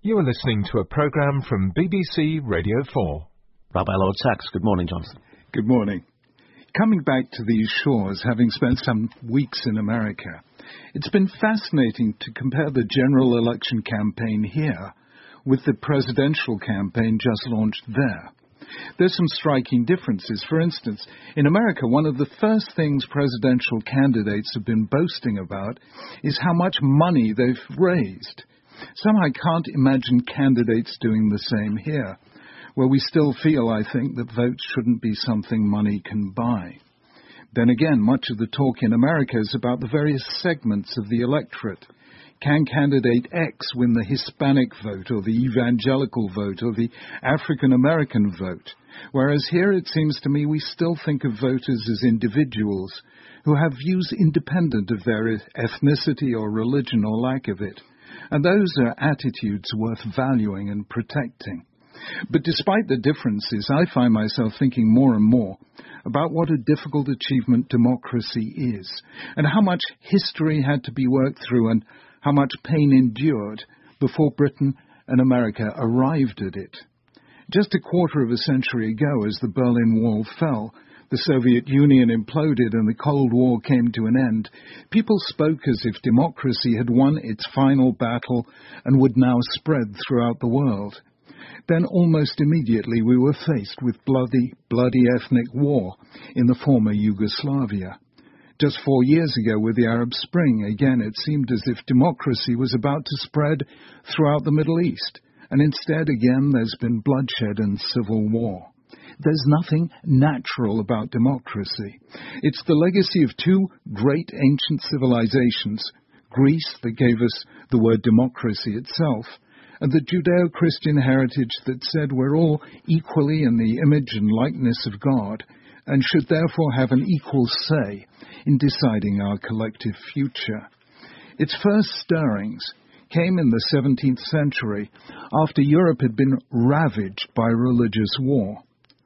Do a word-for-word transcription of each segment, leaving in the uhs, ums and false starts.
You are listening to a program from B B C Radio four. Rabbi Lord Sachs, good morning, Jonathan. Good morning. Coming back to these shores, having spent some weeks in America, it's been fascinating to compare the general election campaign here with the presidential campaign just launched there. There's some striking differences. For instance, in America, one of the first things presidential candidates have been boasting about is how much money they've raised. Somehow I can't imagine candidates doing the same here, where we still feel, I think, that votes shouldn't be something money can buy. Then again, much of the talk in America is about the various segments of the electorate. Can candidate X win the Hispanic vote, or the evangelical vote, or the African-American vote? Whereas here it seems to me we still think of voters as individuals who have views independent of their ethnicity or religion or lack of it. And those are attitudes worth valuing and protecting. But despite the differences, I find myself thinking more and more about what a difficult achievement democracy is, and how much history had to be worked through and how much pain endured before Britain and America arrived at it. Just a quarter of a century ago, as the Berlin Wall fell, the Soviet Union imploded and the Cold War came to an end, people spoke as if democracy had won its final battle and would now spread throughout the world. Then almost immediately we were faced with bloody, bloody ethnic war in the former Yugoslavia. Just four years ago with the Arab Spring, again it seemed as if democracy was about to spread throughout the Middle East, and instead again there's been bloodshed and civil war. There's nothing natural about democracy. It's the legacy of two great ancient civilizations, Greece that gave us the word democracy itself, and the Judeo-Christian heritage that said we're all equally in the image and likeness of God, and should therefore have an equal say in deciding our collective future. Its first stirrings came in the seventeenth century, after Europe had been ravaged by religious war.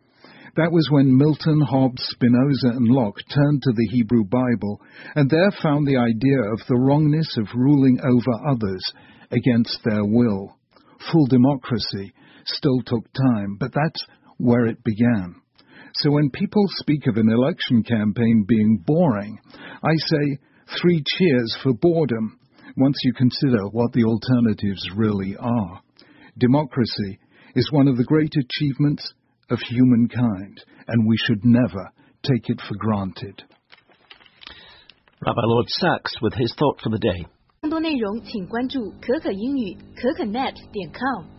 That was when Milton, Hobbes, Spinoza and Locke turned to the Hebrew Bible and there found the idea of the wrongness of ruling over others against their will. Full democracy still took time, but that's where it began. So when people speak of an election campaign being boring, I say three cheers for boredom once you consider what the alternatives really are. Democracy is one of the great achievements of humankind, and we should never take it for granted. Rabbi Lord Sachs with his thought for the day. 更多内容请关注可可英语可可 net 点 com。